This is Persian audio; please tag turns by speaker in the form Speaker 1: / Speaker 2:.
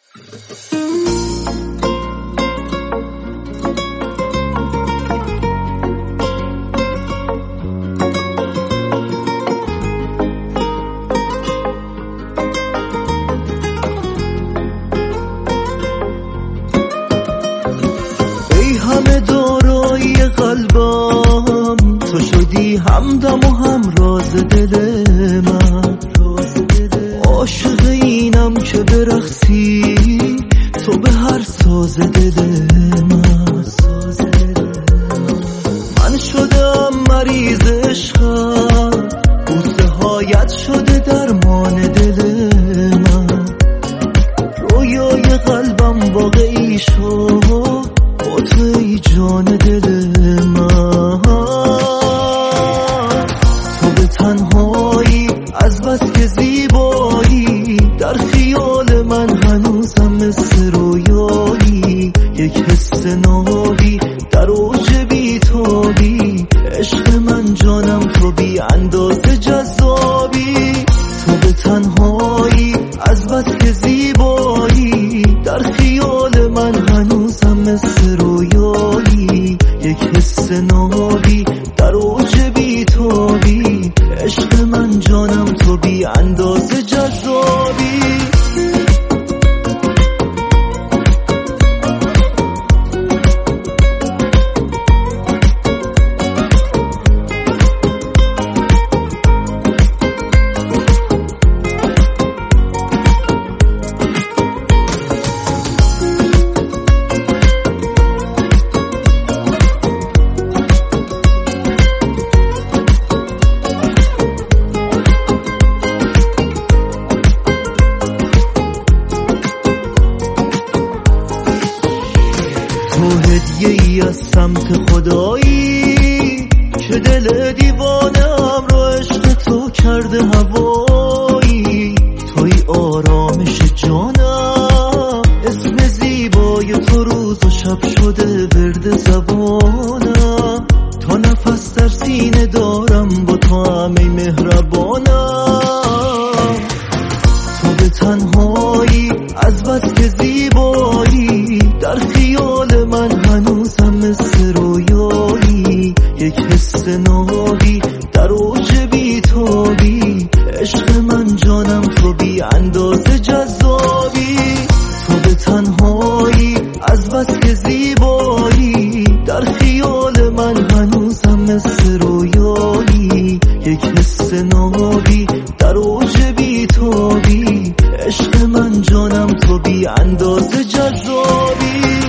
Speaker 1: همه دارایی قلبم تو شدی همدم و همراز دل من، عاشق اینم که برقصی تو به هر ساز دل من. من شدم مریض عشقم، بوسه هایت شده درمان دل من، رویای قلبم واقعی شد توی جان دل من. تو به تنهایی از بس که زیبایی در خیال من هنوزم مثل رویایی، یک حس نابی در اوج بی‌تابی، عشق من جانم تو بی اندازه جذابی. تو به تنهایی از بس که زیبایی در خیال من هنوزم مثل رویایی، یک حس نابی در اوج بی‌تابی، عشق من جانم تو بی اندازه جذابی. تو هدیه ای از سمت خدایی که دل دیوانم رو عشق تو کرده هوایی. توی آرامش جانم، اسم زیبای تو روز و شب شده ورد زبانم، تا نفس در سینه دارم با تو همه مهربانم. تو به تنهایی از بس که زیبایی در خیال من هنوزم مثل رویایی، یک حس نابی در اوج بی‌تابی، عشق من جانم تو بی اندازه جذابی. تو به تنهایی از بس که زیبایی در خیال من هنوزم مثل رویایی، یک حس نابی در اوج بی‌تابی، عشق من جانم تو بی اندازه جذابی.